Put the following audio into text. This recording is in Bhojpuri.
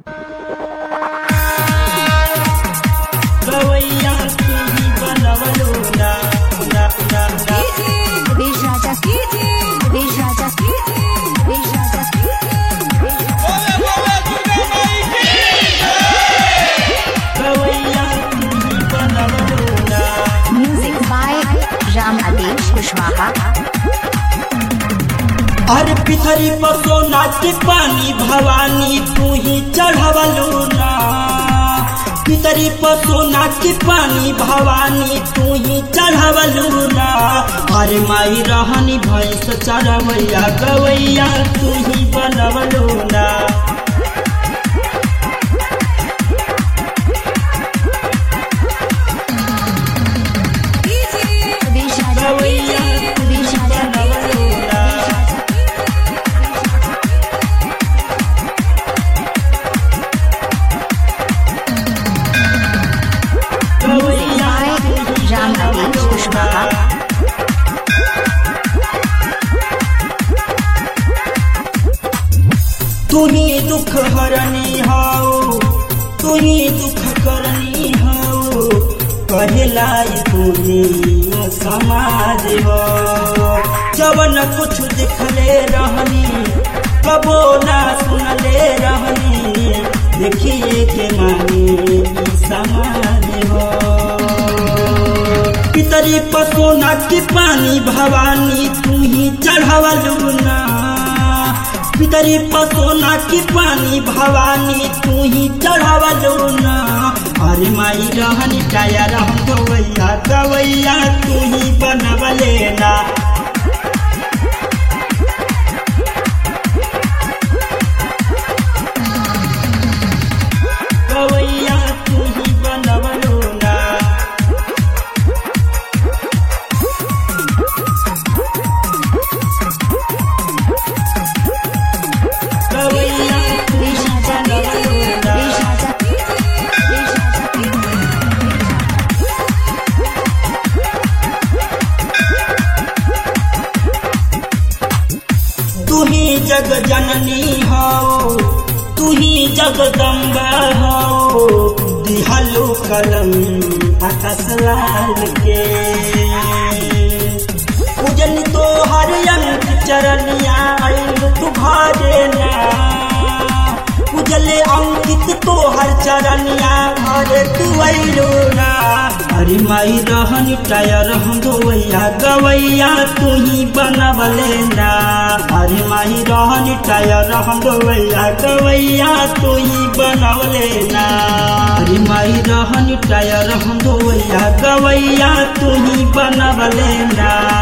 गवैया तू ही बनवलो ना ना ना ना देश राजा देश राजा देश राजा गवैया तू ही बनवलो ना। म्यूजिक बाय राम आदेश कुशवाहा। अरे पिथरी पर सोना के पानी भवानी तू ही चढ़वलो ना। पितरी पर सोना के पानी भवानी तू ही चढ़वलो ना। अरे माई रहनी भैंस चढ़वैया गवैया तू ही बनवलो ना। देश राजा गवैया तू ही देश राजा बनवलो ना। म्यूजिक बाय राम आदेश कुशवाहा। तू ही दुख हरनी हो तू ही दुख करनी हो कहलाई तूने समाज हो। जवन कुछ दिखले रहनी कबो ना सुनले रहनी देखिए के माने ई समाज हो। पितरी पर सोना के पानी भवानी तू ही चढ़वलू ना। पितरी पर सोना के पानी भवानी तू ही चढ़वलू ना। अरे माई रहनी टायर हम गवैया गवैया तू ही बनवले ना। गवैया तू ही बनवलो ना। गवैया तू देश ही राजा बनवलो ना। देश राजा देश तू ही जग जननी हो तू ही जगदम्बा हो। दिहलो कलम आकाश लाल के पूजन तो हर अंक चरनिया आइल तू घरे ना। पूजले अंकित तो हर चरनिया घरे तू आइलो ना। अरे माई रहनी टायर हम गवैया गवैया तू ही बनवले ना। अरे माई रहनी टायर हम गवैया गवैया तू ही बनवले ना। अरे माई रहनी टायर हम गवैया गवैया तू ही बनवले ना।